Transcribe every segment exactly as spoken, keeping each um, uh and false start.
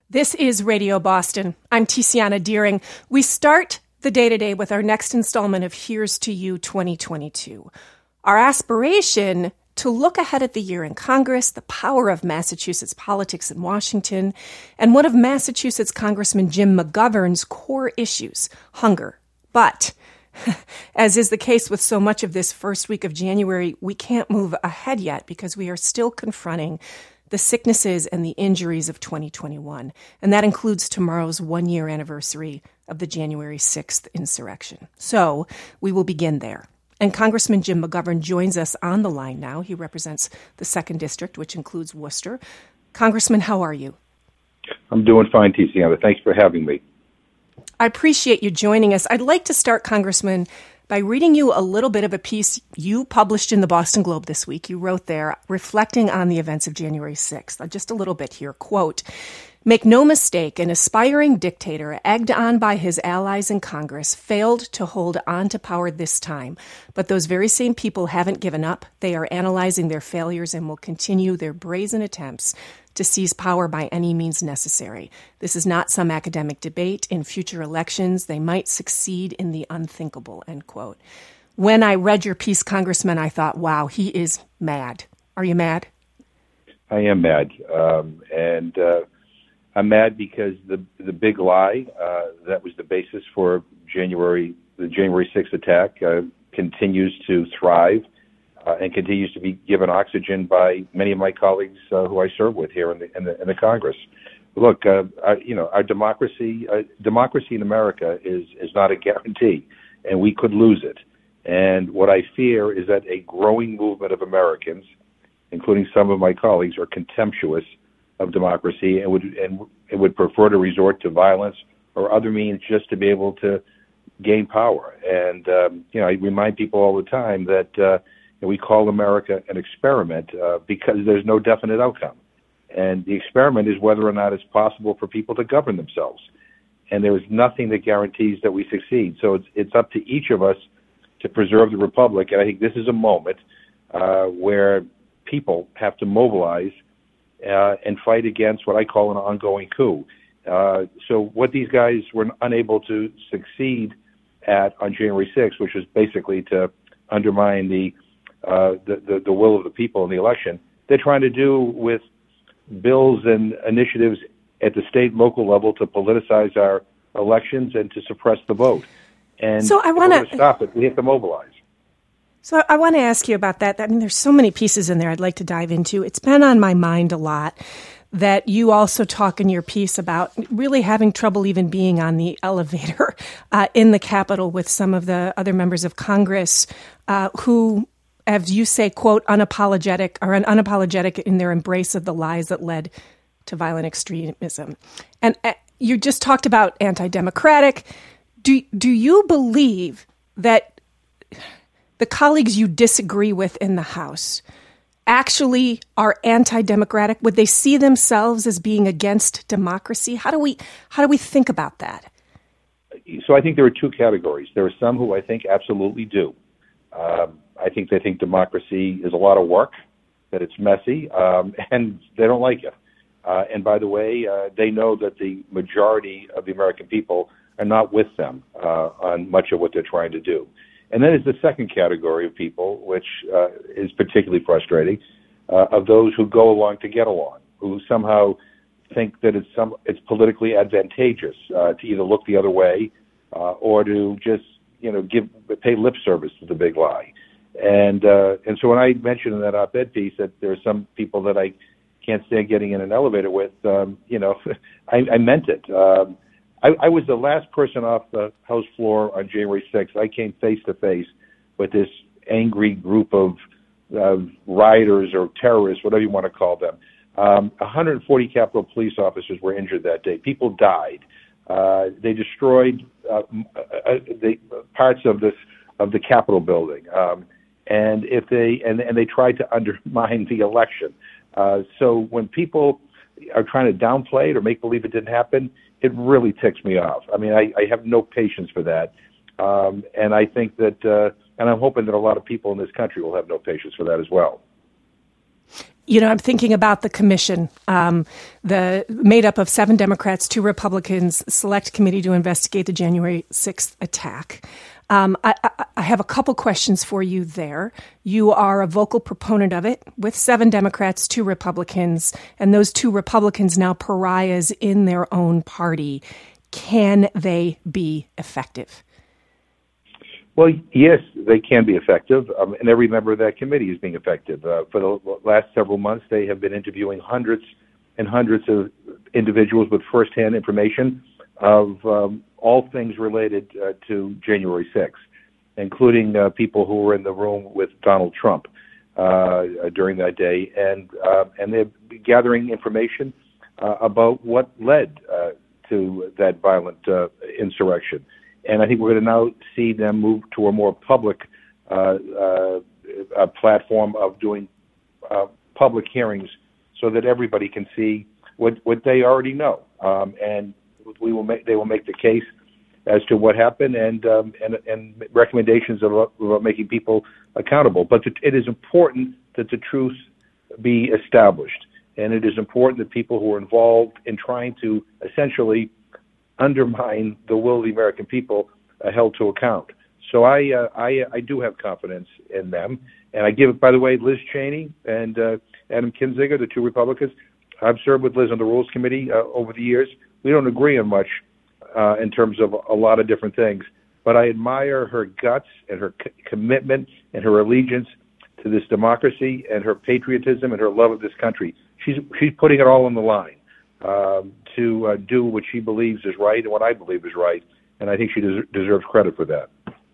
This is Radio Boston. I'm Tiziana Deering. We start the day today with our next installment of Here's to You twenty twenty-two. Our aspiration to look ahead at the year in Congress, the power of Massachusetts politics in Washington, and one of Massachusetts Congressman Jim McGovern's core issues, hunger. But, as is the case with so much of this first week of January, we can't move ahead yet because we are still confronting the sicknesses and the injuries of twenty twenty-one. And that includes tomorrow's one-year anniversary of the January sixth insurrection. So we will begin there. And Congressman Jim McGovern joins us on the line now. He represents the second District, which includes Worcester. Congressman, how are you? I'm doing fine, Tiziana. Thanks for having me. I appreciate you joining us. I'd like to start, Congressman, by reading you a little bit of a piece you published in the Boston Globe this week. You wrote there, reflecting on the events of January sixth. Just a little bit here. Quote, "Make no mistake, an aspiring dictator, egged on by his allies in Congress, failed to hold on to power this time. But those very same people haven't given up. They are analyzing their failures and will continue their brazen attempts to seize power by any means necessary. This is not some academic debate. In future elections, they might succeed in the unthinkable," end quote. When I read your piece, Congressman, I thought, wow, he is mad. Are you mad? I am mad. Um, and uh, I'm mad because the the big lie uh, that was the basis for January the January sixth attack uh, continues to thrive. Uh, and continues to be given oxygen by many of my colleagues uh, who I serve with here in the in the, in the Congress. Look, uh, our, you know, our democracy, uh, democracy in America is is not a guarantee, and we could lose it. And what I fear is that a growing movement of Americans, including some of my colleagues, are contemptuous of democracy and would and, and would prefer to resort to violence or other means just to be able to gain power. And um, you know, I remind people all the time that. Uh, We call America an experiment uh, because there's no definite outcome. And the experiment is whether or not it's possible for people to govern themselves. And there is nothing that guarantees that we succeed. So it's it's up to each of us to preserve the republic. And I think this is a moment uh, where people have to mobilize uh, and fight against what I call an ongoing coup. Uh, so what these guys were unable to succeed at on January sixth, which was basically to undermine the Uh, the, the, the will of the people in the election, they're trying to do with bills and initiatives at the state and local level to politicize our elections and to suppress the vote. And so I want to stop it. We have to mobilize. So I want to ask you about that. I mean, there's so many pieces in there I'd like to dive into. It's been on my mind a lot that you also talk in your piece about really having trouble even being on the elevator uh, in the Capitol with some of the other members of Congress uh, who, as you say, quote, unapologetic or an unapologetic in their embrace of the lies that led to violent extremism. And uh, you just talked about anti-democratic. Do, do you believe that the colleagues you disagree with in the House actually are anti-democratic? Would they see themselves as being against democracy? How do we, how do we think about that? So I think there are two categories. There are some who I think absolutely do. Um, I think they think democracy is a lot of work, that it's messy, um, and they don't like it. Uh, and by the way, uh, they know that the majority of the American people are not with them uh, on much of what they're trying to do. And then there's the second category of people, which uh, is particularly frustrating, uh, of those who go along to get along, who somehow think that it's some it's politically advantageous uh, to either look the other way uh, or to just you know give pay lip service to the big lie. And uh, and so when I mentioned in that op-ed piece that there are some people that I can't stand getting in an elevator with, um, you know, I, I meant it. Um, I, I was the last person off the House floor on January sixth. I came face to face with this angry group of uh, rioters or terrorists, whatever you want to call them. Um, one hundred forty Capitol police officers were injured that day. People died. Uh, they destroyed uh, uh, the parts of this of the Capitol building. Um, And if they and, and they tried to undermine the election. Uh, so when people are trying to downplay it or make believe it didn't happen, it really ticks me off. I mean, I, I have no patience for that, um, and I think that, uh, and I'm hoping that a lot of people in this country will have no patience for that as well. You know, I'm thinking about the commission, um, the made up of seven Democrats, two Republicans, select committee to investigate the January sixth attack. Um, I, I, I have a couple questions for you there. You are a vocal proponent of it with seven Democrats, two Republicans, and those two Republicans now pariahs in their own party. Can they be effective? Well, yes, they can be effective, um, and every member of that committee is being effective. Uh, for the last several months, they have been interviewing hundreds and hundreds of individuals with firsthand information of um, all things related uh, to January sixth, including uh, people who were in the room with Donald Trump uh, during that day, and uh, and they're gathering information uh, about what led uh, to that violent uh, insurrection. And I think we're going to now see them move to a more public uh, uh, a platform of doing uh, public hearings so that everybody can see what, what they already know. Um, and we will make, they will make the case as to what happened and um, and, and recommendations about, about making people accountable. But it is important that the truth be established. And it is important that people who are involved in trying to essentially undermine the will of the American people are held to account. So I, uh, I, I do have confidence in them, and I give it. By the way, Liz Cheney and uh, Adam Kinzinger, the two Republicans, I've served with Liz on the Rules Committee uh, over the years. We don't agree on much uh, in terms of a lot of different things, but I admire her guts and her c- commitment and her allegiance to this democracy and her patriotism and her love of this country. She's she's putting it all on the line. Um, to uh, do what she believes is right and what I believe is right, and I think she des- deserves credit for that.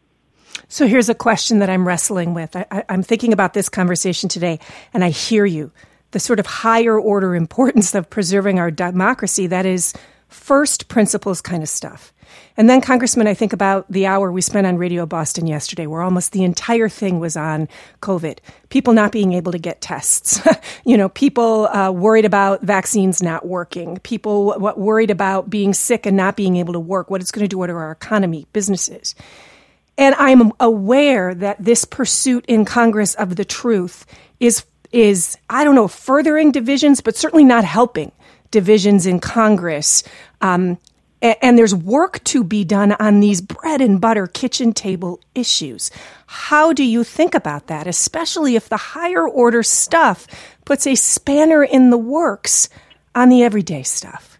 So here's a question that I'm wrestling with. I, I, I'm thinking about this conversation today, and I hear you. The sort of higher order importance of preserving our democracy, that is first principles kind of stuff. And then, Congressman, I think about the hour we spent on Radio Boston yesterday, where almost the entire thing was on COVID. People not being able to get tests. you know, people uh, worried about vaccines not working. People what, worried about being sick and not being able to work, what it's going to do to our economy, businesses. And I'm aware that this pursuit in Congress of the truth is, is I don't know, furthering divisions, but certainly not helping divisions in Congress. Um And there's work to be done on these bread and butter kitchen table issues. How do you think about that, especially if the higher order stuff puts a spanner in the works on the everyday stuff?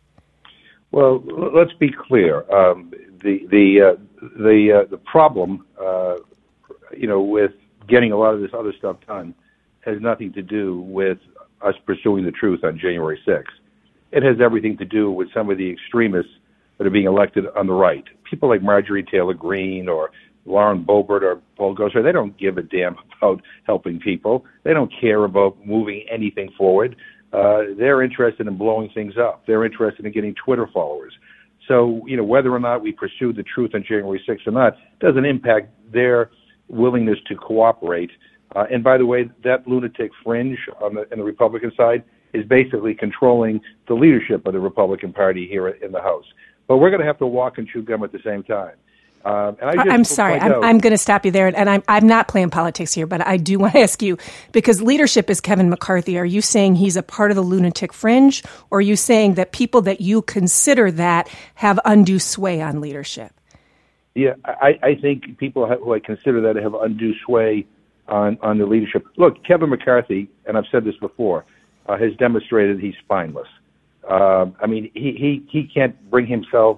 Well, let's be clear. Um, the the uh, the uh, the problem, uh, you know, with getting a lot of this other stuff done, has nothing to do with us pursuing the truth on January sixth. It has everything to do with some of the extremists that are being elected on the right. People like Marjorie Taylor Greene or Lauren Boebert or Paul Gosar, they don't give a damn about helping people. They don't care about moving anything forward. Uh, they're interested in blowing things up. They're interested in getting Twitter followers. So, you know, whether or not we pursue the truth on January sixth or not doesn't impact their willingness to cooperate. Uh, and by the way, that lunatic fringe on the, on the Republican side is basically controlling the leadership of the Republican Party here in the House. But we're going to have to walk and chew gum at the same time. Um, and I just I'm sorry. I'm, out, I'm going to stop you there. And I'm, I'm not playing politics here, but I do want to ask you, because leadership is Kevin McCarthy. Are you saying he's a part of the lunatic fringe? Or are you saying that people that you consider that have undue sway on leadership? Yeah, I, I think people who I consider that have undue sway on, on the leadership. Look, Kevin McCarthy, and I've said this before, uh, has demonstrated he's spineless. Uh, I mean, he, he, he can't bring himself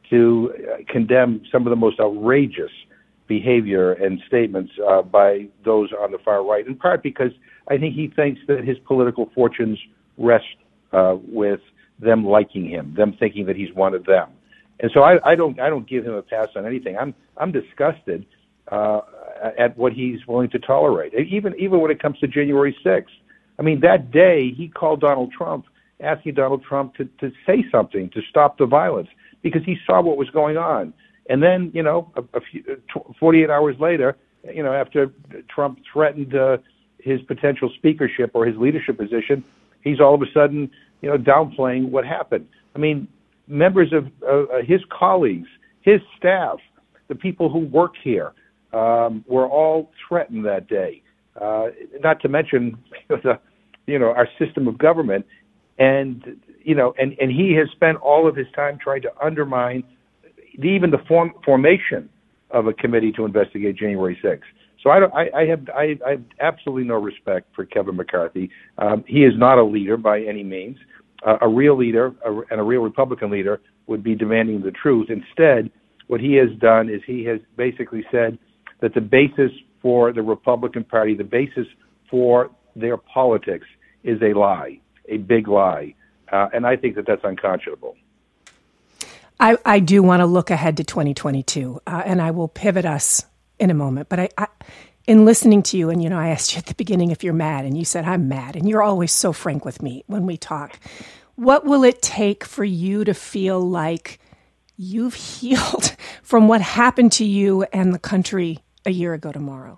to uh, condemn some of the most outrageous behavior and statements uh, by those on the far right, in part because I think he thinks that his political fortunes rest uh, with them liking him, them thinking that he's one of them. And so I, I don't I don't give him a pass on anything. I'm I'm disgusted uh, at what he's willing to tolerate, even even when it comes to January sixth. I mean, that day he called Donald Trump, asking Donald Trump to, to say something to stop the violence because he saw what was going on. And then, you know, a, a few, forty-eight hours later, you know, after Trump threatened uh, his potential speakership or his leadership position, he's all of a sudden, you know, downplaying what happened. I mean, members of uh, his colleagues, his staff, the people who work here, um, were all threatened that day. Uh, not to mention the you know, our system of government. And, you know, and, and he has spent all of his time trying to undermine the, even the form, formation of a committee to investigate January sixth. So I, don't, I, I have I, I have absolutely no respect for Kevin McCarthy. Um, he is not a leader by any means. Uh, a real leader a, and a real Republican leader would be demanding the truth. Instead, what he has done is he has basically said that the basis for the Republican Party, the basis for their politics, is a lie, a big lie. Uh, and I think that that's unconscionable. I, I do want to look ahead to twenty twenty-two, uh, and I will pivot us in a moment. But I, I, in listening to you, and, you know, I asked you at the beginning if you're mad, and you said, I'm mad. And you're always so frank with me when we talk. What will it take for you to feel like you've healed from what happened to you and the country a year ago tomorrow?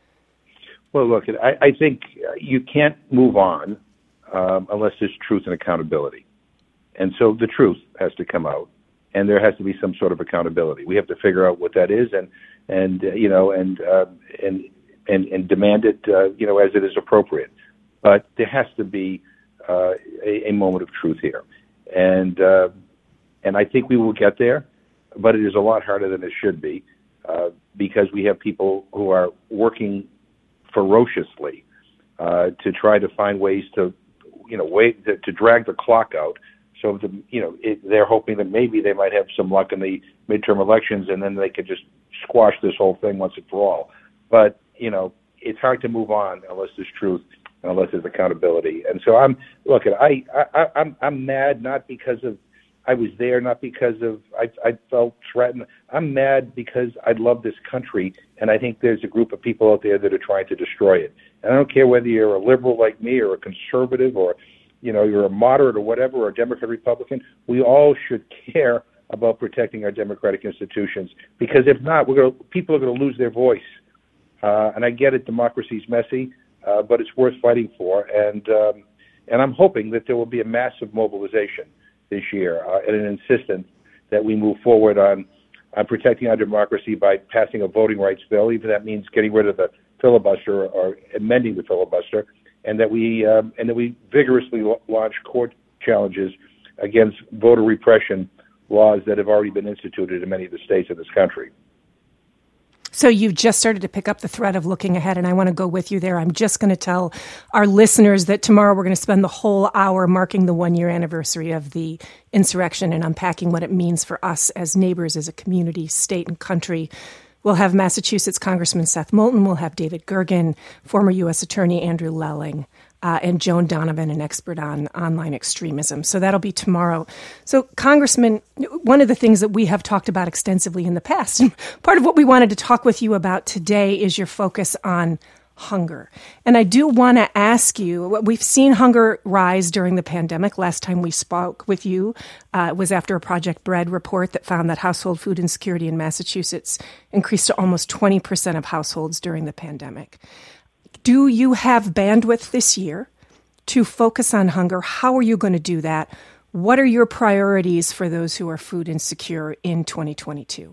Well, look, I, I think you can't move on um, unless there's truth and accountability. And so the truth has to come out, and there has to be some sort of accountability. We have to figure out what that is, and and uh, you know, and uh, and and and demand it, uh, you know, as it is appropriate. But there has to be uh, a, a moment of truth here, and uh, and I think we will get there. But it is a lot harder than it should be uh, because we have people who are working ferociously uh, to try to find ways to, you know, wait to, to drag the clock out. So, the, you know, it, they're hoping that maybe they might have some luck in the midterm elections, and then they could just squash this whole thing once and for all. But, you know, it's hard to move on unless there's truth and unless there's accountability. And so I'm, look, I, I, I'm, I'm mad not because of I was there, not because of I, I felt threatened. I'm mad because I love this country, and I think there's a group of people out there that are trying to destroy it. And I don't care whether you're a liberal like me or a conservative or, you know, you're a moderate or whatever, or a Democrat, Republican. We all should care about protecting our democratic institutions, because if not, we're going to, people are going to lose their voice. Uh, and I get it, democracy's messy, uh, but it's worth fighting for. And um, and I'm hoping that there will be a massive mobilization this year uh, and an insistence that we move forward on, on protecting our democracy by passing a voting rights bill, even if that means getting rid of the filibuster or, or amending the filibuster, and that we um, and that we vigorously launch court challenges against voter repression laws that have already been instituted in many of the states of this country. So you've just started to pick up the thread of looking ahead, and I want to go with you there. I'm just going to tell our listeners that tomorrow we're going to spend the whole hour marking the one-year anniversary of the insurrection and unpacking what it means for us as neighbors, as a community, state, and country. We'll have Massachusetts Congressman Seth Moulton. We'll have David Gergen, former U S Attorney Andrew Lelling, uh, and Joan Donovan, an expert on online extremism. So that'll be tomorrow. So, Congressman, one of the things that we have talked about extensively in the past, and part of what we wanted to talk with you about today is your focus on hunger. And I do want to ask you, we've seen hunger rise during the pandemic. Last time we spoke with you uh, was after a Project Bread report that found that household food insecurity in Massachusetts increased to almost twenty percent of households during the pandemic. Do you have bandwidth this year to focus on hunger? How are you going to do that? What are your priorities for those who are food insecure in twenty twenty-two?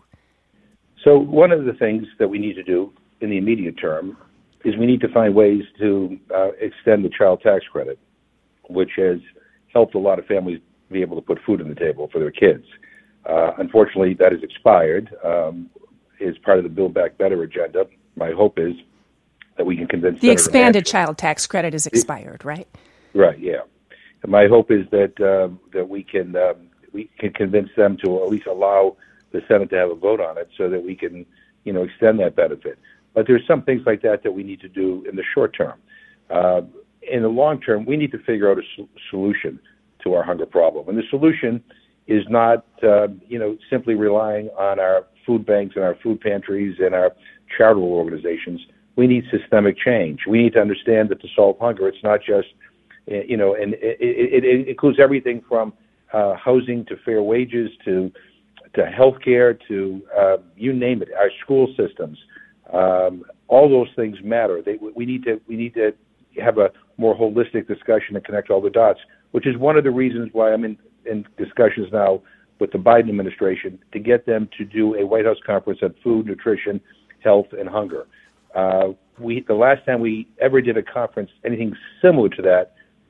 So one of the things that we need to do in the immediate term is we need to find ways to uh, extend the child tax credit, which has helped a lot of families be able to put food on the table for their kids. Uh, unfortunately, that has expired. Um, is part of the Build Back Better agenda. My hope is that we can convince the Senator expanded Manchin, child tax credit is expired, right? Right. Yeah. And my hope is that um, that we can um, we can convince them to at least allow the Senate to have a vote on it, so that we can, you know, extend that benefit. But there's some things like that that we need to do in the short term. Uh, in the long term, we need to figure out a sol- solution to our hunger problem. And the solution is not, uh, you know, simply relying on our food banks and our food pantries and our charitable organizations. We need systemic change. We need to understand that to solve hunger, it's not just, you know, and it, it, it includes everything from uh, housing to fair wages to to healthcare to uh, you name it, our school systems. Um, all those things matter. They, we need to we need to have a more holistic discussion and connect all the dots, which is one of the reasons why I'm in, in discussions now with the Biden administration to get them to do a White House conference on food, nutrition, health, and hunger. Uh, we the last time we ever did a conference, anything similar to that,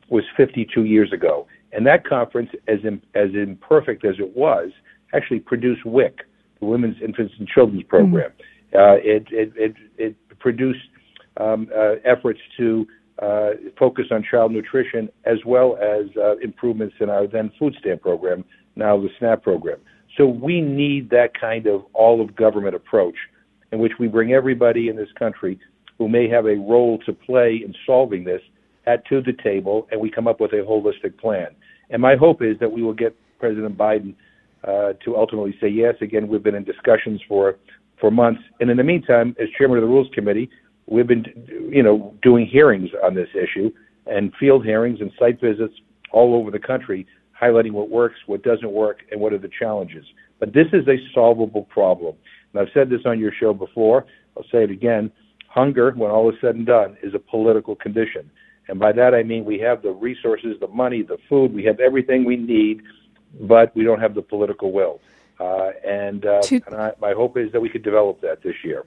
was fifty-two years ago. And that conference, as in, as imperfect as it was, actually produced W I C, the Women's, Infants, and Children's Program. Mm-hmm. Uh, it, it, it, it produced um, uh, efforts to uh, focus on child nutrition, as well as uh, improvements in our then food stamp program, now the SNAP program. So we need that kind of all-of-government approach in which we bring everybody in this country who may have a role to play in solving this at to the table, and we come up with a holistic plan. And my hope is that we will get President Biden uh, to ultimately say yes. Again, we've been in discussions for, for months. And in the meantime, as chairman of the Rules Committee, we've been, you know, doing hearings on this issue and field hearings and site visits all over the country, highlighting what works, what doesn't work, and what are the challenges. But this is a solvable problem. And I've said this on your show before. I'll say it again. Hunger, when all is said and done, is a political condition. And by that I mean we have the resources, the money, the food, we have everything we need, but we don't have the political will. Uh, and uh, to, and I, my hope is that we could develop that this year.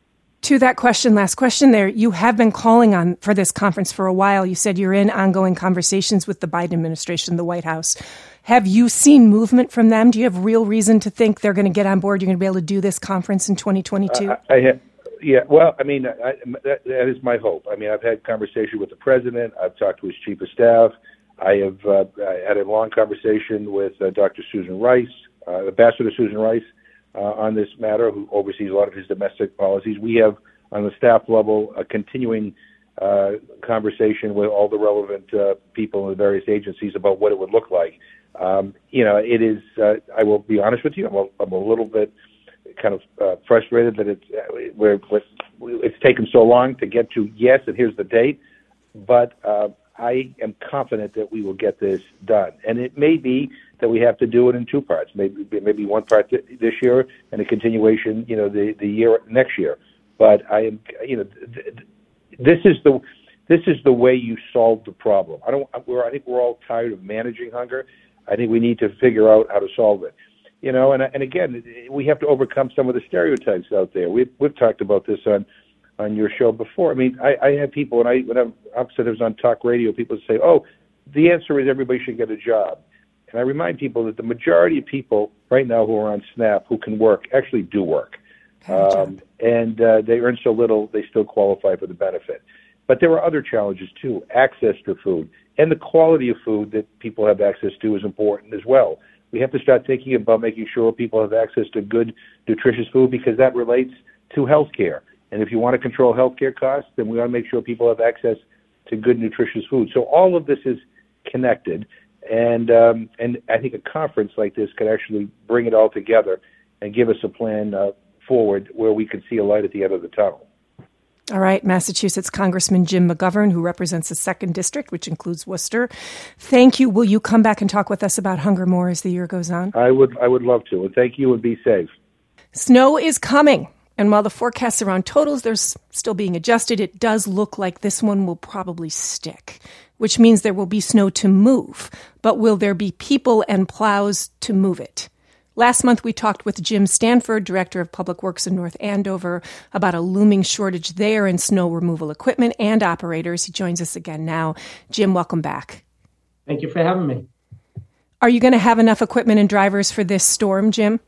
To that question, last question there, you have been calling on for this conference for a while. You said you're in ongoing conversations with the Biden administration, the White House. Have you seen movement from them? Do you have real reason to think they're going to get on board? You're going to be able to do this conference in twenty twenty-two? Uh, I, I have. Yeah, well, I mean, I, that, that is my hope. I mean, I've had conversation with the president. I've talked to his chief of staff. I have uh, I had a long conversation with uh, Doctor Susan Rice, uh, Ambassador Susan Rice, uh, on this matter, who oversees a lot of his domestic policies. We have, on the staff level, a continuing uh, conversation with all the relevant uh, people in the various agencies about what it would look like. Um, you know, it is, uh, I will be honest with you, I'm a, I'm a little bit kind of uh, frustrated that it's, uh, we're, we're, it's taken so long to get to yes, and here's the date. But uh, I am confident that we will get this done. And it may be that we have to do it in two parts, maybe maybe one part th- this year and a continuation, you know, the, the year next year. But I am, you know, th- this is the this is the way you solve the problem. I don't. We're, I think we're all tired of managing hunger. I think we need to figure out how to solve it. You know, and and again, we have to overcome some of the stereotypes out there. We've we've talked about this on, on your show before. I mean, I, I have people, and I when I'm upsetters on talk radio, people say, "Oh, the answer is everybody should get a job." And I remind people that the majority of people right now who are on SNAP who can work actually do work, um, and uh, they earn so little they still qualify for the benefit. But there are other challenges too. Access to food and the quality of food that people have access to is important as well. We have to start thinking about making sure people have access to good, nutritious food because that relates to health care. And if you want to control health care costs, then we want to make sure people have access to good, nutritious food. So all of this is connected. And um, and I think a conference like this could actually bring it all together and give us a plan uh, forward where we can see a light at the end of the tunnel. All right, Massachusetts Congressman Jim McGovern, who represents the second District, which includes Worcester. Thank you. Will you come back and talk with us about hunger more as the year goes on? I would I would love to. And thank you, and be safe. Snow is coming. And while the forecasts are on totals, they're still being adjusted. It does look like this one will probably stick, which means there will be snow to move. But will there be people and plows to move it? Last month, we talked with Jim Stanford, Director of Public Works in North Andover, about a looming shortage there in snow removal equipment and operators. He joins us again now. Jim, welcome back. Thank you for having me. Are you going to have enough equipment and drivers for this storm, Jim?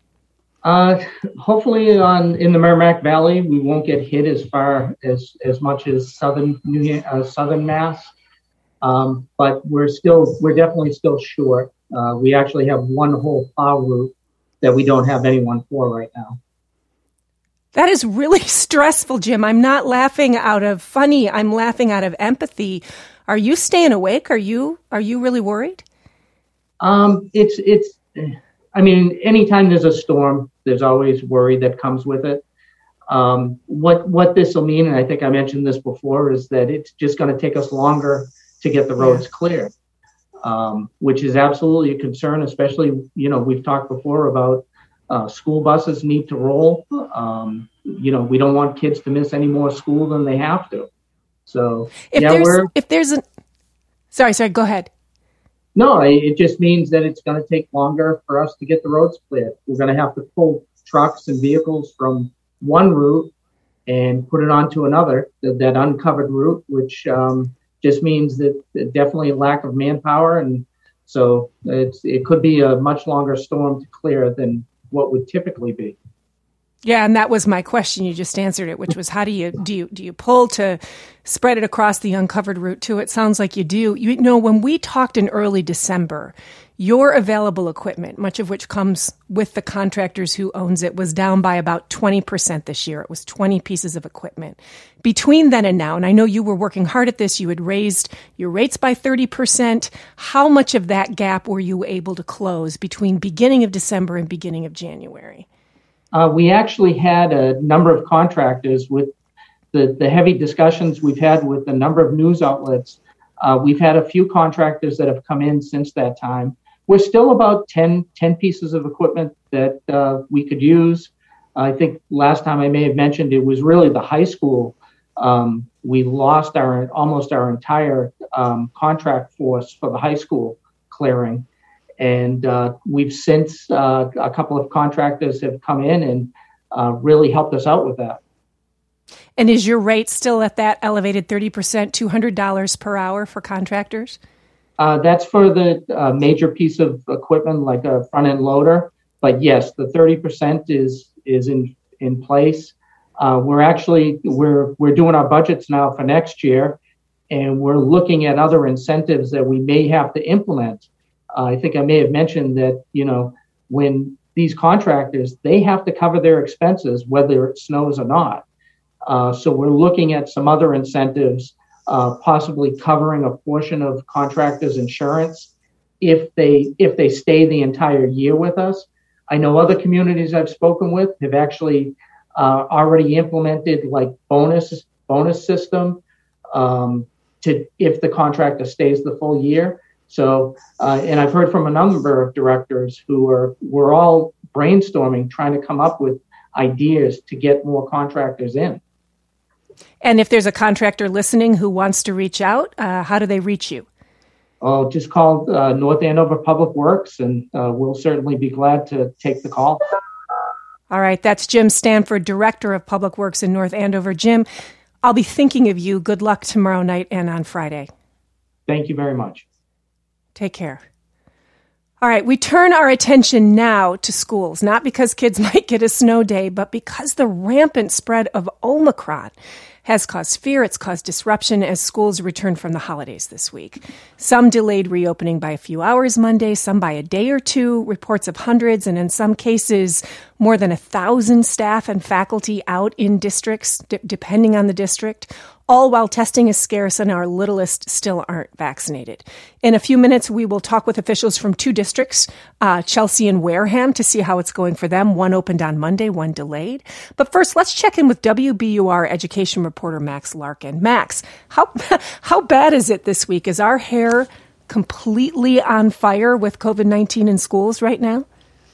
Uh, hopefully on in the Merrimack Valley, we won't get hit as far as, as much as southern New uh, southern Mass. Um, but we're still, we're definitely still short. Uh, we actually have one whole plow route that we don't have anyone for right now. That is really stressful, Jim. I'm not laughing out of funny. I'm laughing out of empathy. Are you staying awake? Are you, are you really worried? Um, it's, it's, I mean, anytime there's a storm, there's always worry that comes with it. Um, what, what this will mean, and I think I mentioned this before, is that it's just going to take us longer to get the roads clear. Um, which is absolutely a concern, especially, you know, we've talked before about uh, school buses need to roll. Um, you know, we don't want kids to miss any more school than they have to. So, if yeah, there's, we're... If there's a... Sorry, sorry, go ahead. No, it just means that it's going to take longer for us to get the roads cleared. We're going to have to pull trucks and vehicles from one route and put it onto another, that, that uncovered route, which... Um, just means that, that definitely a lack of manpower. And so it's, it could be a much longer storm to clear than what would typically be. Yeah, and that was my question. You just answered it, which was how do you do you do you pull to spread it across the uncovered route too? It sounds like you do. You know, when we talked in early December, your available equipment, much of which comes with the contractors who owns it, was down by about twenty percent this year. It was twenty pieces of equipment. Between then and now, and I know you were working hard at this, you had raised your rates by thirty percent. How much of that gap were you able to close between beginning of December and beginning of January? Uh, we actually had a number of contractors with the, the heavy discussions we've had with a number of news outlets. Uh, we've had a few contractors that have come in since that time. We're still about ten, ten pieces of equipment that uh, we could use. I think last time I may have mentioned it was really the high school. Um, we lost our almost our entire um, contract force for the high school clearing. And uh, we've since, uh, a couple of contractors have come in and uh, really helped us out with that. And is your rate still at that elevated thirty percent, two hundred dollars per hour for contractors? Uh, that's for the uh, major piece of equipment like a front-end loader. But yes, the thirty percent is is in, in place. Uh, we're actually, we're we're doing our budgets now for next year, and we're looking at other incentives that we may have to implement. Uh, I think I may have mentioned that, you know, when these contractors, they have to cover their expenses, whether it snows or not. Uh, so we're looking at some other incentives, uh, possibly covering a portion of contractors' insurance if they if they stay the entire year with us. I know other communities I've spoken with have actually uh, already implemented like bonus bonus system um, to if the contractor stays the full year. So, uh, and I've heard from a number of directors who are, we're all brainstorming, trying to come up with ideas to get more contractors in. And if there's a contractor listening who wants to reach out, uh, how do they reach you? Oh, just call uh, North Andover Public Works, and uh, we'll certainly be glad to take the call. All right. That's Jim Stanford, Director of Public Works in North Andover. Jim, I'll be thinking of you. Good luck tomorrow night and on Friday. Thank you very much. Take care. All right, we turn our attention now to schools, not because kids might get a snow day, but because the rampant spread of Omicron has caused fear. It's caused disruption as schools return from the holidays this week. Some delayed reopening by a few hours Monday, some by a day or two, reports of hundreds, and in some cases, more than a thousand staff and faculty out in districts, d- depending on the district, all while testing is scarce and our littlest still aren't vaccinated. In a few minutes, we will talk with officials from two districts, uh, Chelsea and Wareham, to see how it's going for them. One opened on Monday, one delayed. But first, let's check in with W B U R education reporter Max Larkin. Max, how how bad is it this week? Is our hair completely on fire with COVID nineteen in schools right now?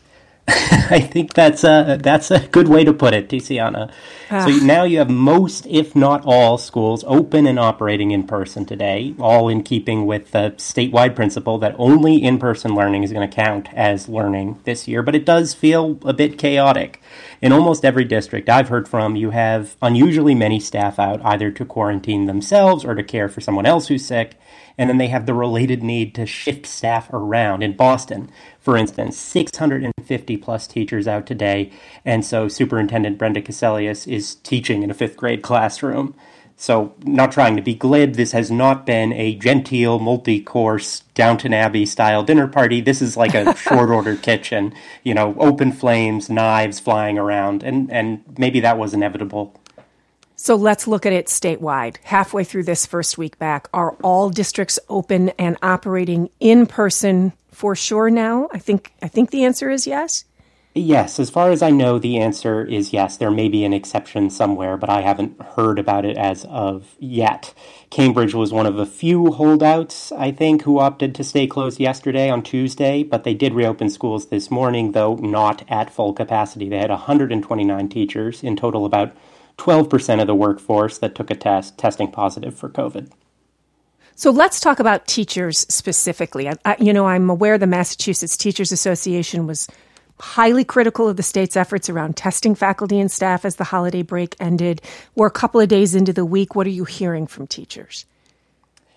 I think that's a, that's a good way to put it, Tiziana. Ah. So now you have most, if not all, schools open and operating in person today, all in keeping with the statewide principle that only in-person learning is going to count as learning this year. But it does feel a bit chaotic. In almost every district I've heard from, you have unusually many staff out either to quarantine themselves or to care for someone else who's sick. And then they have the related need to shift staff around. In Boston, for instance, six hundred fifty plus teachers out today. And so Superintendent Brenda Cassellius is teaching in a fifth grade classroom. So not trying to be glib, this has not been a genteel, multi-course, Downton Abbey style dinner party. This is like a short order kitchen, you know, open flames, knives flying around. And, and maybe that was inevitable. So let's look at it statewide. Halfway through this first week back, are all districts open and operating in person for sure now? I think I think the answer is yes. Yes, as far as I know, the answer is yes. There may be an exception somewhere, but I haven't heard about it as of yet. Cambridge was one of a few holdouts, I think, who opted to stay closed yesterday on Tuesday, but they did reopen schools this morning, though not at full capacity. They had one hundred twenty-nine teachers, in total about twelve percent of the workforce that took a test testing positive for COVID. So let's talk about teachers specifically. I, I, you know, I'm aware the Massachusetts Teachers Association was highly critical of the state's efforts around testing faculty and staff as the holiday break ended. We're a couple of days into the week. What are you hearing from teachers?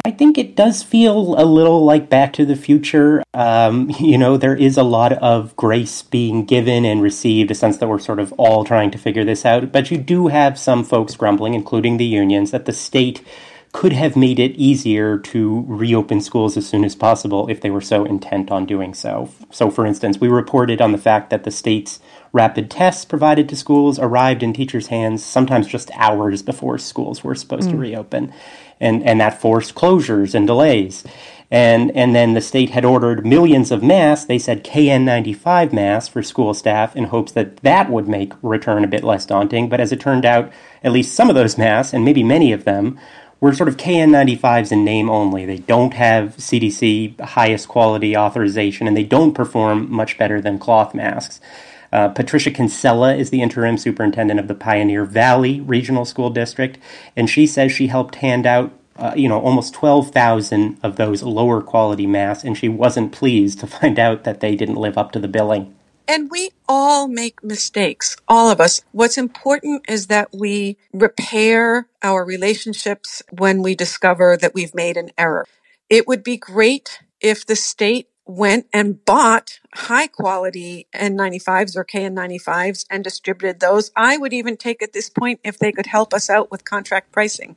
I think it does feel a little like Back to the Future. Um, you know, there is a lot of grace being given and received, a sense that we're sort of all trying to figure this out. But you do have some folks grumbling, including the unions, that the state could have made it easier to reopen schools as soon as possible if they were so intent on doing so. So, for instance, we reported on the fact that the state's rapid tests provided to schools arrived in teachers' hands sometimes just hours before schools were supposed mm. to reopen. And and that forced closures and delays. And and then the state had ordered millions of masks. They said K N ninety-five masks for school staff in hopes that that would make return a bit less daunting. But as it turned out, at least some of those masks, and maybe many of them, were sort of K N ninety-fives in name only. They don't have C D C highest quality authorization, and they don't perform much better than cloth masks. Uh, Patricia Kinsella is the interim superintendent of the Pioneer Valley Regional School District, and she says she helped hand out, uh, you know, almost twelve thousand of those lower quality masks, and she wasn't pleased to find out that they didn't live up to the billing. And we all make mistakes, all of us. What's important is that we repair our relationships when we discover that we've made an error. It would be great if the state went and bought high quality N ninety-fives or K N ninety-fives and distributed those. I would even take at this point if they could help us out with contract pricing.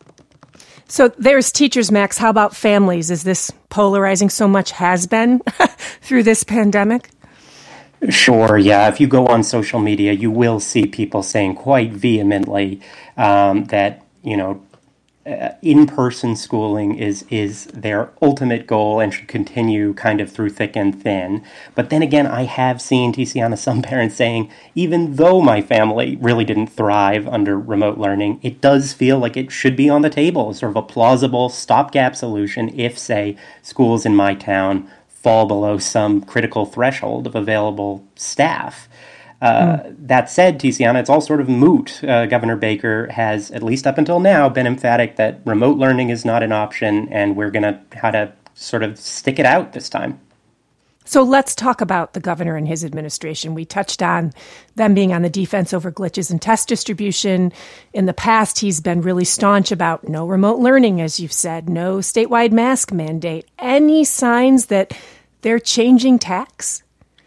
So there's teachers, Max. How about families? Is this polarizing so much has been through this pandemic? Sure, yeah. If you go on social media, you will see people saying quite vehemently um, that, you know, uh, in-person schooling is is their ultimate goal and should continue kind of through thick and thin. But then again, I have seen, Tiziana, some parents saying, even though my family really didn't thrive under remote learning, it does feel like it should be on the table, sort of a plausible stopgap solution if, say, schools in my town fall below some critical threshold of available staff. Uh, mm. That said, Tiziana, it's all sort of moot. Uh, Governor Baker has, at least up until now, been emphatic that remote learning is not an option, and we're going to have to sort of stick it out this time. So let's talk about the governor and his administration. We touched on them being on the defense over glitches in test distribution. In the past, he's been really staunch about no remote learning, as you've said, no statewide mask mandate. Any signs that they're changing tacks?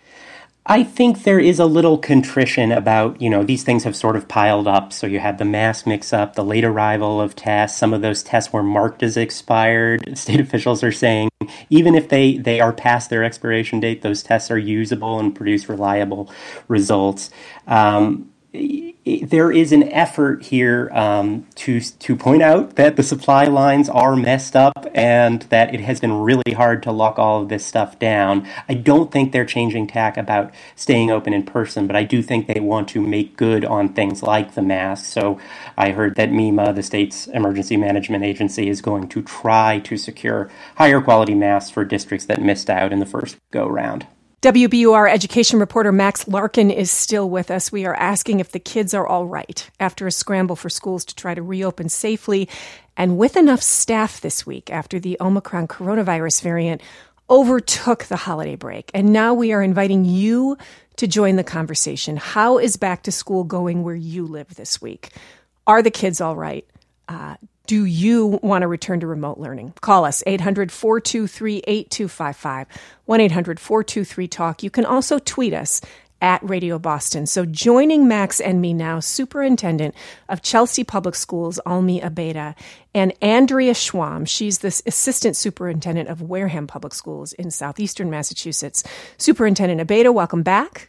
I think there is a little contrition about, you know, these things have sort of piled up. So you had the mask mix-up, the late arrival of tests. Some of those tests were marked as expired. State officials are saying even if they, they are past their expiration date, those tests are usable and produce reliable results. Um, there is an effort here um, to to point out that the supply lines are messed up and that it has been really hard to lock all of this stuff down. I don't think they're changing tack about staying open in person, but I do think they want to make good on things like the masks. So I heard that MEMA, the state's emergency management agency, is going to try to secure higher quality masks for districts that missed out in the first go round. W B U R education reporter Max Larkin is still with us. We are asking if the kids are all right after a scramble for schools to try to reopen safely and with enough staff this week after the Omicron coronavirus variant overtook the holiday break. And now we are inviting you to join the conversation. How is back to school going where you live this week? Are the kids all right? Uh, Do you want to return to remote learning? Call us, eight hundred, four two three, eight two five five, one eight hundred, four two three, talk. You can also tweet us at Radio Boston. So joining Max and me now, Superintendent of Chelsea Public Schools, Almi Abeyta, and Andrea Schwamm. She's the Assistant Superintendent of Wareham Public Schools in southeastern Massachusetts. Superintendent Abeyta, welcome back.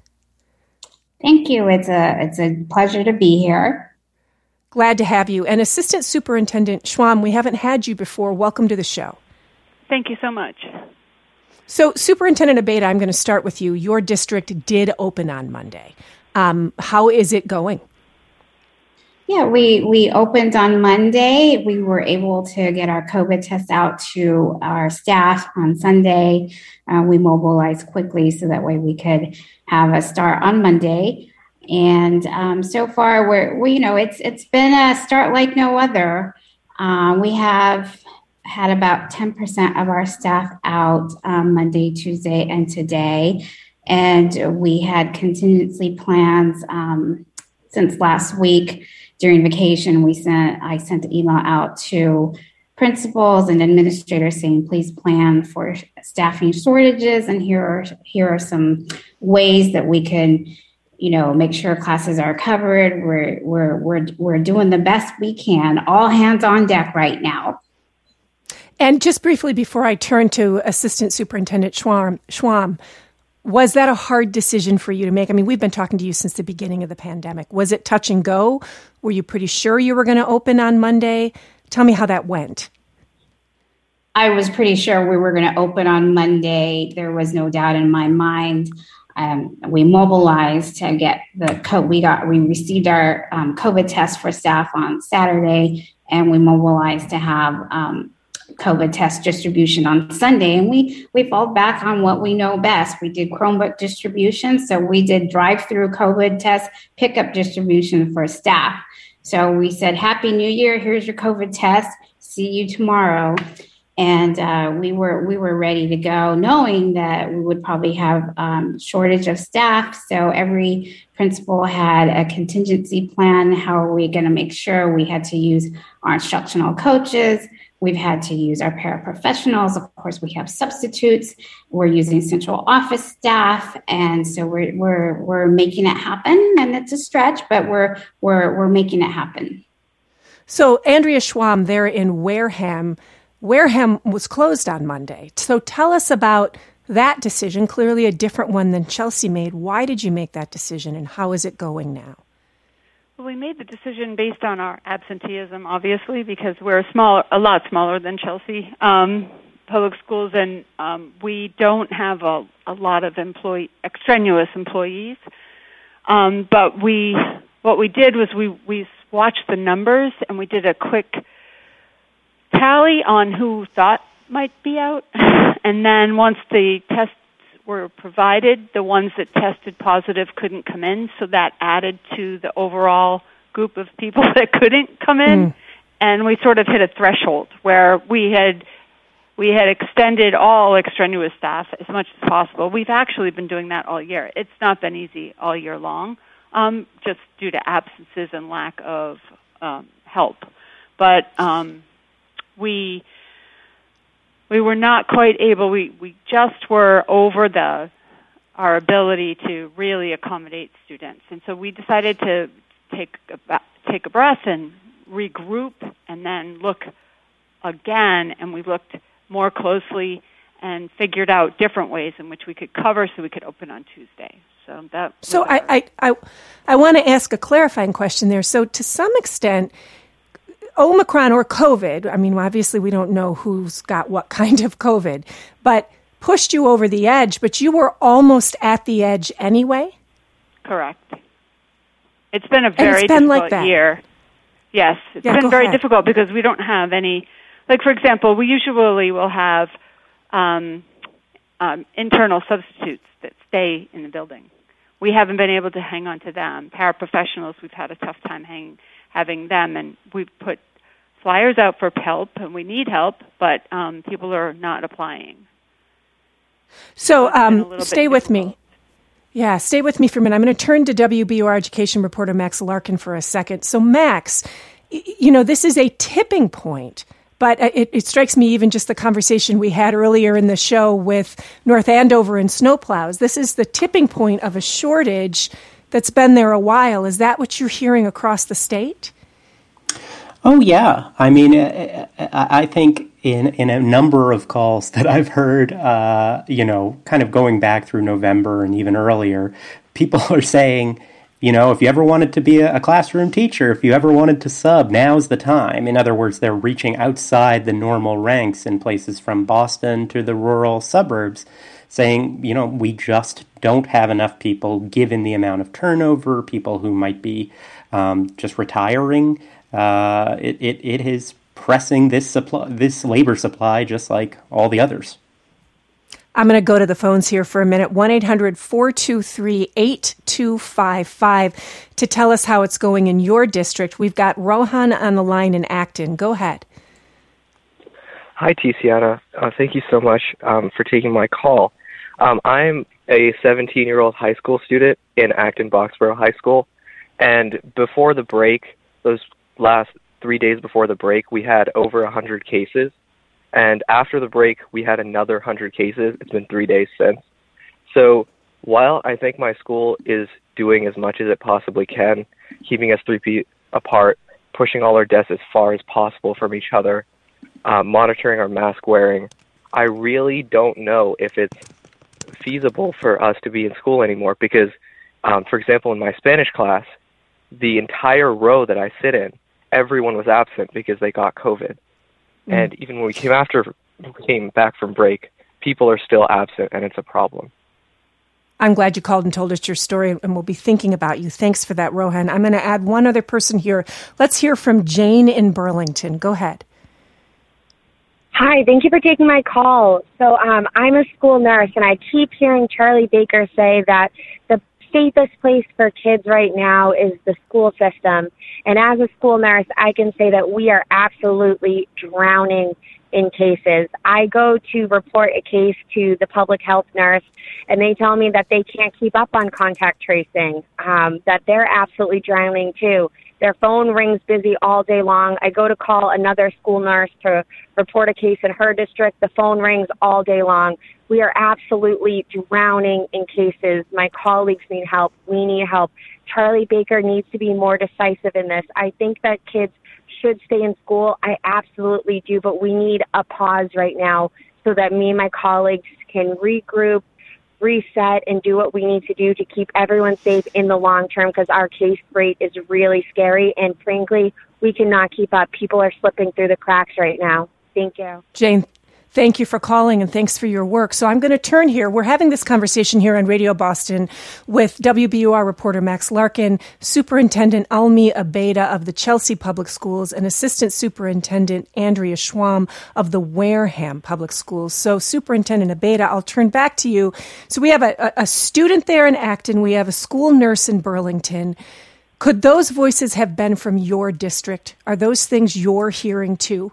Thank you. It's a, it's a pleasure to be here. Glad to have you. And Assistant Superintendent Schwamm, we haven't had you before. Welcome to the show. Thank you so much. So, Superintendent Abeyta, I'm going to start with you. Your district did open on Monday. Um, how is it going? Yeah, we, we opened on Monday. We were able to get our COVID tests out to our staff on Sunday. Uh, we mobilized quickly so that way we could have a start on Monday. And um, so far, we're, we, you know, it's it's been a start like no other. Um, we have had about ten percent of our staff out um, Monday, Tuesday, and today. And we had contingency plans um, since last week during vacation. We sent I sent an email out to principals and administrators saying, please plan for staffing shortages, and here are here are some ways that we can, you know, make sure classes are covered. We're we're we're we're doing the best we can. All hands on deck right now. And just briefly before I turn to Assistant Superintendent Schwamm, Schwamm, was that a hard decision for you to make? I mean, we've been talking to you since the beginning of the pandemic. Was it touch and go? Were you pretty sure you were going to open on Monday? Tell me how that went. I was pretty sure we were going to open on Monday. There was no doubt in my mind. Um, we mobilized to get the code. We got we received our um, COVID test for staff on Saturday, and we mobilized to have um, COVID test distribution on Sunday. And we we fall back on what we know best. We did Chromebook distribution, so we did drive-through COVID test pickup distribution for staff. So we said, "Happy New Year! Here's your COVID test. See you tomorrow." And uh, we were we were ready to go, knowing that we would probably have um, shortage of staff. So every principal had a contingency plan. How are we going to make sure? We had to use our instructional coaches. We've had to use our paraprofessionals. Of course, we have substitutes. We're using central office staff, and so we're we're we're making it happen. And it's a stretch, but we're we're we're making it happen. So Andrea Schwamm, there in Wareham. Wareham was closed on Monday. So tell us about that decision, clearly a different one than Chelsea made. Why did you make that decision, and how is it going now? Well, we made the decision based on our absenteeism, obviously, because we're a small, a lot smaller than Chelsea um, public schools, and um, we don't have a, a lot of employee extraneous employees. Um, but we, what we did was we we watched the numbers, and we did a quick tally on who thought might be out, and then once the tests were provided, the ones that tested positive couldn't come in, so that added to the overall group of people that couldn't come in, mm. and we sort of hit a threshold where we had we had extended all extraneous staff as much as possible. We've actually been doing that all year. It's not been easy all year long, um, just due to absences and lack of um, help, but um, we we were not quite able. We, we just were over the our ability to really accommodate students, and so we decided to take a, take a breath and regroup, and then look again. And we looked more closely and figured out different ways in which we could cover, so we could open on Tuesday. So that. So I I I, I want to ask a clarifying question there. So to some extent, Omicron or COVID, I mean, obviously we don't know who's got what kind of COVID, but pushed you over the edge, but you were almost at the edge anyway? Correct. It's been a very it's been difficult like that. year. Yes, it's yeah, been very ahead. difficult because we don't have any, like for example, we usually will have um, um, internal substitutes that stay in the building. We haven't been able to hang on to them. Paraprofessionals, we've had a tough time hanging having them, and we've put flyers out for help, and we need help, but um, people are not applying. So um, stay with me. Yeah, stay with me for a minute. I'm going to turn to W B U R education reporter Max Larkin for a second. So Max, you know, this is a tipping point, but it, it strikes me even just the conversation we had earlier in the show with North Andover and snowplows. This is the tipping point of a shortage that's been there a while. Is that what you're hearing across the state? Oh, yeah. I mean, I think in, in a number of calls that I've heard, uh, you know, kind of going back through November and even earlier, people are saying, you know, if you ever wanted to be a classroom teacher, if you ever wanted to sub, now's the time. In other words, they're reaching outside the normal ranks in places from Boston to the rural suburbs, saying, you know, we just don't have enough people given the amount of turnover, people who might be um, just retiring. Uh, it, it, it is pressing this supply, this labor supply just like all the others. I'm going to go to the phones here for a minute. one eight hundred four two three eight two five five to tell us how it's going in your district. We've got Rohan on the line in Acton. Go ahead. Hi, Tiziana. Uh, thank you so much um, for taking my call. Um, I'm a seventeen-year-old high school student in Acton Boxborough High School, and before the break, those last three days before the break, we had over one hundred cases. And after the break, we had another one hundred cases. It's been three days since. So while I think my school is doing as much as it possibly can, keeping us three feet apart, pushing all our desks as far as possible from each other, uh, monitoring our mask wearing, I really don't know if it's feasible for us to be in school anymore because, um, for example, in my Spanish class, the entire row that I sit in, everyone was absent because they got COVID. Mm. And even when we came after, came back from break, people are still absent, and it's a problem. I'm glad you called and told us your story, and we'll be thinking about you. Thanks for that, Rohan. I'm going to add one other person here. Let's hear from Jane in Burlington. Go ahead. Hi, thank you for taking my call. So um, I'm a school nurse, and I keep hearing Charlie Baker say that the safest place for kids right now is the school system. And as a school nurse, I can say that we are absolutely drowning in cases. I go to report a case to the public health nurse, and they tell me that they can't keep up on contact tracing, um, that they're absolutely drowning too. Their phone rings busy all day long. I go to call another school nurse to report a case in her district. The phone rings all day long. We are absolutely drowning in cases. My colleagues need help. We need help. Charlie Baker needs to be more decisive in this. I think that kids should stay in school. I absolutely do, but we need a pause right now so that me and my colleagues can regroup, reset, and do what we need to do to keep everyone safe in the long term because our case rate is really scary, and frankly, we cannot keep up. People are slipping through the cracks right now. Thank you. Jane, thank you for calling, and thanks for your work. So I'm going to turn here. We're having this conversation here on Radio Boston with W B U R reporter Max Larkin, Superintendent Almi Abeyta of the Chelsea Public Schools, and Assistant Superintendent Andrea Schwamm of the Wareham Public Schools. So Superintendent Abeyta, I'll turn back to you. So we have a, a student there in Acton. We have a school nurse in Burlington. Could those voices have been from your district? Are those things you're hearing too?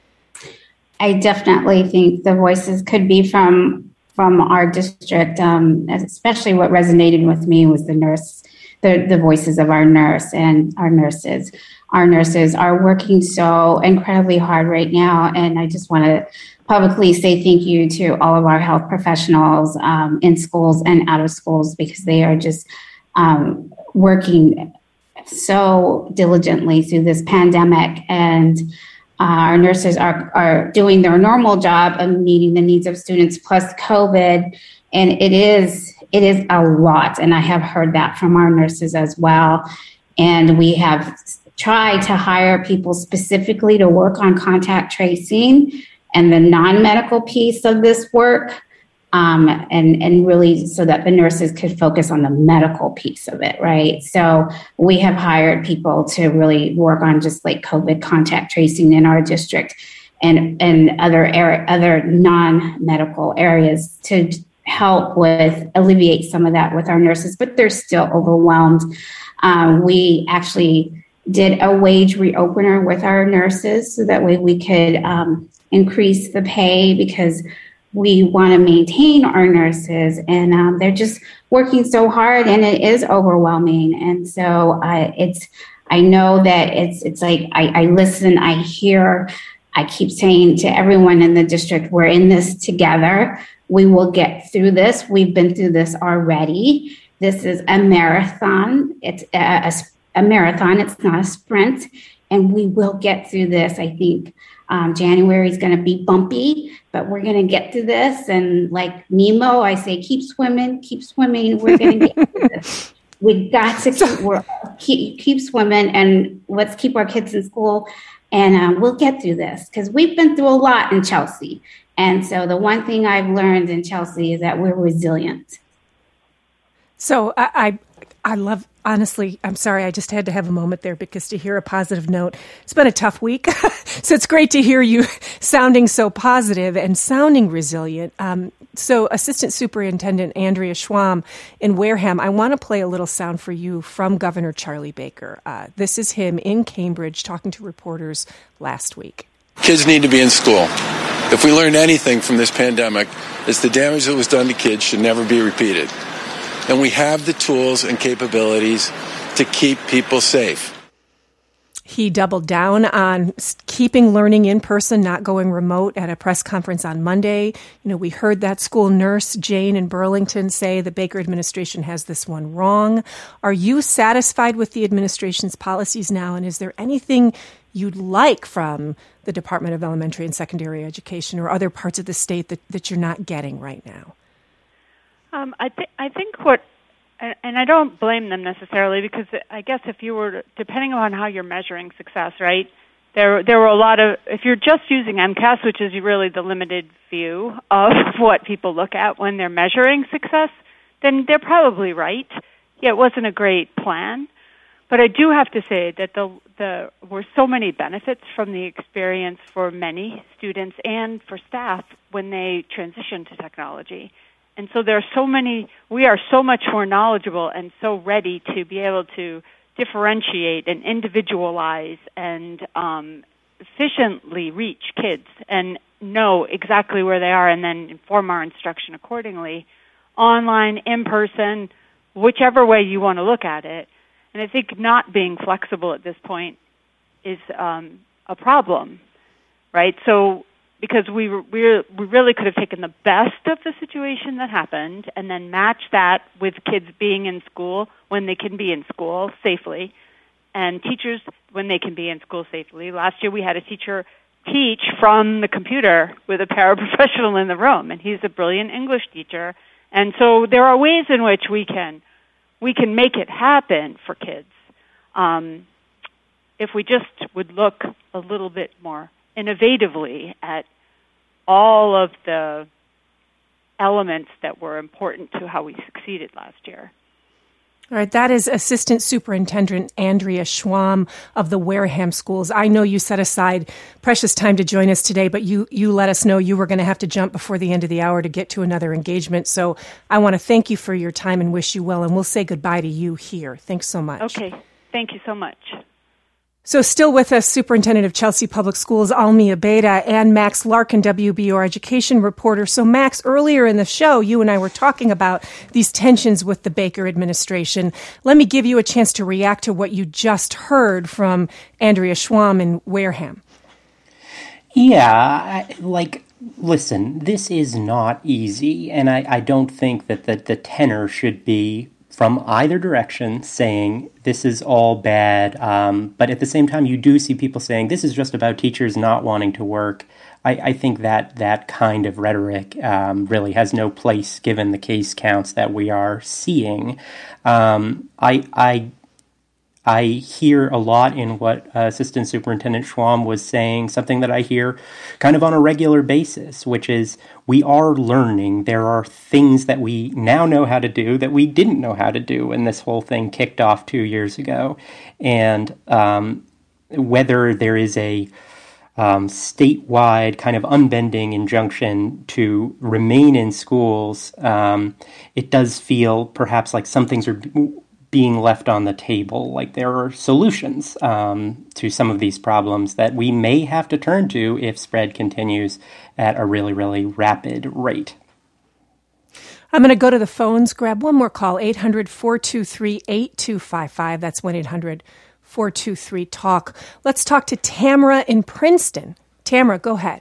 I definitely think the voices could be from from our district. Um, especially what resonated with me was the nurse, the, the voices of our nurse and our nurses. Our nurses are working so incredibly hard right now, and I just want to publicly say thank you to all of our health professionals um, in schools and out of schools because they are just um, working so diligently through this pandemic, and Uh, our nurses are, are doing their normal job of meeting the needs of students plus COVID. And it is, it is a lot. And I have heard that from our nurses as well. And we have tried to hire people specifically to work on contact tracing and the non-medical piece of this work. Um, and, and really so that the nurses could focus on the medical piece of it, right? So we have hired people to really work on just like COVID contact tracing in our district and, and other area, other non-medical areas to help with alleviate some of that with our nurses, but they're still overwhelmed. Um, we actually did a wage reopener with our nurses so that way we could um, increase the pay because we want to maintain our nurses, and um, they're just working so hard, and it is overwhelming. And so uh, it's, I know that it's, it's like I, I listen, I hear, I keep saying to everyone in the district, we're in this together. We will get through this. We've been through this already. This is a marathon. It's a, a, a marathon. It's not a sprint, and we will get through this. I think um, January is going to be bumpy, but we're going to get through this. And like Nemo, I say, keep swimming, keep swimming. We're going to get through this. We got to keep, we're, keep, keep swimming, and let's keep our kids in school, and uh, we'll get through this because we've been through a lot in Chelsea. And so the one thing I've learned in Chelsea is that we're resilient. So I, I, I love, honestly, I'm sorry, I just had to have a moment there because to hear a positive note, it's been a tough week. So it's great to hear you sounding so positive and sounding resilient. Um, so Assistant Superintendent Andrea Schwamm in Wareham, I want to play a little sound for you from Governor Charlie Baker. Uh, this is him in Cambridge talking to reporters last week. Kids need to be in school. If we learned anything from this pandemic, it's the damage that was done to kids should never be repeated. And we have the tools and capabilities to keep people safe. He doubled down on keeping learning in person, not going remote at a press conference on Monday. You know, we heard that school nurse, Jane in Burlington, say the Baker administration has this one wrong. Are you satisfied with the administration's policies now? And is there anything you'd like from the Department of Elementary and Secondary Education or other parts of the state that, that you're not getting right now? Um, I, th- I think what And I don't blame them necessarily, because I guess if you were, to, depending on how you're measuring success, right, there there were a lot of, if you're just using MCAS, which is really the limited view of what people look at when they're measuring success, then they're probably right. Yeah, it wasn't a great plan. But I do have to say that the the were so many benefits from the experience for many students and for staff when they transitioned to technology. And so there are so many, we are so much more knowledgeable and so ready to be able to differentiate and individualize and um, efficiently reach kids and know exactly where they are and then inform our instruction accordingly, online, in person, whichever way you want to look at it. And I think not being flexible at this point is um, a problem, right? So because we we we really could have taken the best of the situation that happened and then matched that with kids being in school when they can be in school safely, and teachers when they can be in school safely. Last year we had a teacher teach from the computer with a paraprofessional in the room, and he's a brilliant English teacher. And so there are ways in which we can we can make it happen for kids um, if we just would look a little bit more innovatively at all of the elements that were important to how we succeeded last year. All right, that is Assistant Superintendent Andrea Schwamm of the Wareham Schools. I know you set aside precious time to join us today, but you, you let us know you were going to have to jump before the end of the hour to get to another engagement. So I want to thank you for your time and wish you well, and we'll say goodbye to you here. Thanks so much. Okay, thank you so much. So still with us, Superintendent of Chelsea Public Schools, Almi Abeyta, and Max Larkin, W B O R education reporter. So Max, earlier in the show, you and I were talking about these tensions with the Baker administration. Let me give you a chance to react to what you just heard from Andrea Schwamm in Wareham. Yeah, like, listen, this is not easy, and I, I don't think that the, the tenor should be from either direction saying this is all bad, um, but at the same time you do see people saying this is just about teachers not wanting to work. I, I think that that kind of rhetoric um, really has no place given the case counts that we are seeing. Um, I, I I hear a lot in what uh, Assistant Superintendent Schwamm was saying, something that I hear kind of on a regular basis, which is we are learning. There are things that we now know how to do that we didn't know how to do when this whole thing kicked off two years ago. And um, whether there is a um, statewide kind of unbending injunction to remain in schools, um, it does feel perhaps like some things are being left on the table, like there are solutions um, to some of these problems that we may have to turn to if spread continues at a really, really rapid rate. I'm going to go to the phones, grab one more call, eight hundred, four two three, eight two five five. That's one eight hundred, four two three, talk. Let's talk to Tamara in Princeton. Tamara, go ahead.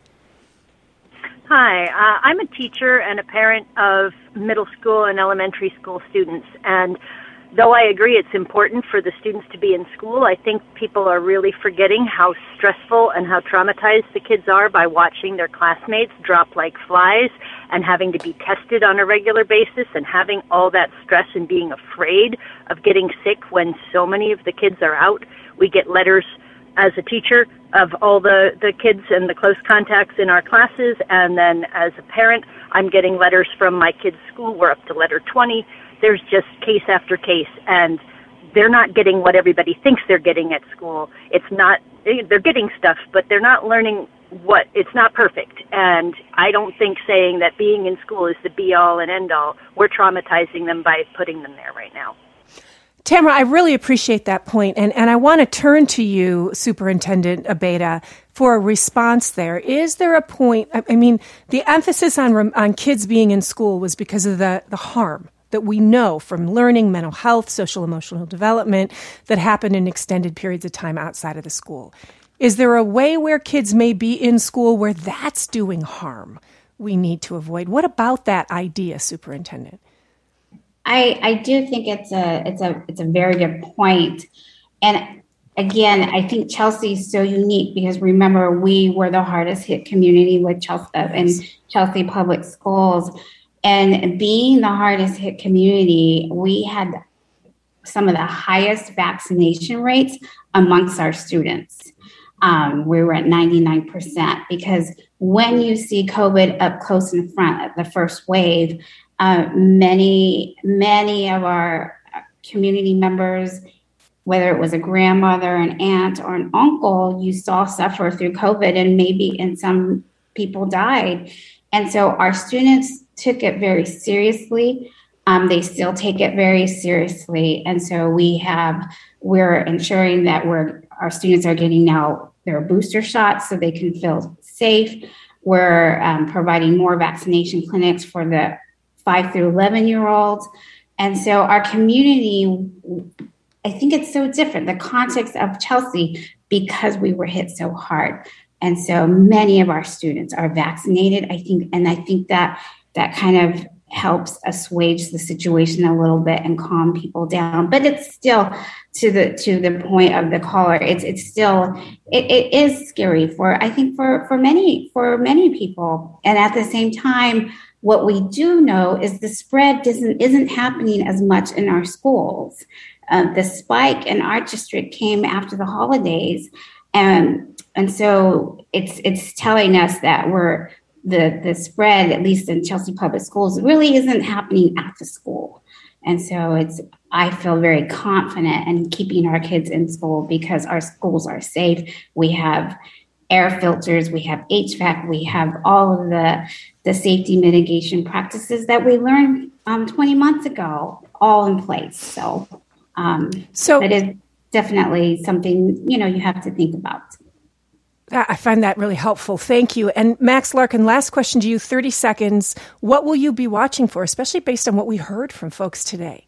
Hi, uh, I'm a teacher and a parent of middle school and elementary school students, and though I agree it's important for the students to be in school, I think people are really forgetting how stressful and how traumatized the kids are by watching their classmates drop like flies and having to be tested on a regular basis and having all that stress and being afraid of getting sick when so many of the kids are out. We get letters as a teacher of all the, the kids and the close contacts in our classes, and then as a parent, I'm getting letters from my kids' school. We're up to letter twenty. There's just case after case, and they're not getting what everybody thinks they're getting at school. It's not, they're getting stuff, but they're not learning what, it's not perfect. And I don't think saying that being in school is the be-all and end-all. We're traumatizing them by putting them there right now. Tamara, I really appreciate that point, and, and I want to turn to you, Superintendent Abeyta, for a response there. Is there a point, I mean, the emphasis on on kids being in school was because of the, the harm that we know from learning, mental health, social emotional development that happen in extended periods of time outside of the school. Is there a way where kids may be in school where that's doing harm we need to avoid? What about that idea, Superintendent? I, I do think it's a it's a it's a very good point. And again, I think Chelsea is so unique because remember, we were the hardest hit community with Chelsea and Chelsea Public Schools. And being the hardest hit community, we had some of the highest vaccination rates amongst our students. Um, we were at ninety-nine percent because when you see COVID up close in front at the first wave, uh, many, many of our community members, whether it was a grandmother, an aunt, or an uncle, you saw suffer through COVID, and maybe and some people died. And so our students took it very seriously. Um, they still take it very seriously. And so we have, we're ensuring that we're, our students are getting now their booster shots so they can feel safe. We're um, providing more vaccination clinics for the five through eleven year olds. And so our community, I think it's so different, the context of Chelsea, because we were hit so hard. And so many of our students are vaccinated, I think, and I think that that kind of helps assuage the situation a little bit and calm people down. But it's still, to the to the point of the caller, it's it's still it, it is scary for I think for for many for many people. And at the same time, what we do know is the spread isn't isn't happening as much in our schools. Uh, the spike in our district came after the holidays, and and so it's it's telling us that we're the the spread, at least in Chelsea Public Schools, really isn't happening at the school. And so it's I feel very confident in keeping our kids in school because our schools are safe. We have air filters, we have H V A C, we have all of the the safety mitigation practices that we learned um, twenty months ago, all in place. So. Um, so it is definitely something, you know, you have to think about. I find that really helpful. Thank you. And Max Larkin, last question to you, thirty seconds. What will you be watching for, especially based on what we heard from folks today?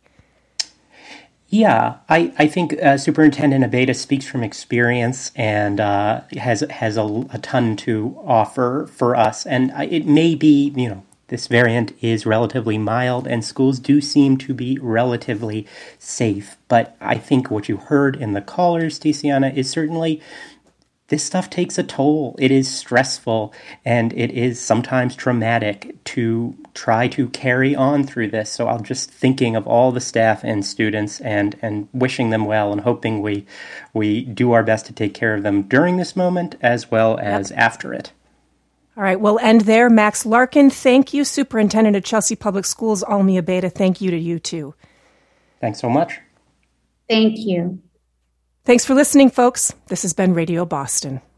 Yeah, I, I think uh, Superintendent Abeyta speaks from experience and uh, has has a, a ton to offer for us. And it may be, you know, this variant is relatively mild and schools do seem to be relatively safe. But I think what you heard in the callers, Tiziana, is certainly this stuff takes a toll. It is stressful and it is sometimes traumatic to try to carry on through this. So I'm just thinking of all the staff and students and, and wishing them well and hoping we we do our best to take care of them during this moment as well as yep. after it. All right, we'll end there. Max Larkin, thank you. Superintendent of Chelsea Public Schools, Almi Abeyta, thank you to you too. Thanks so much. Thank you. Thanks for listening, folks. This has been Radio Boston.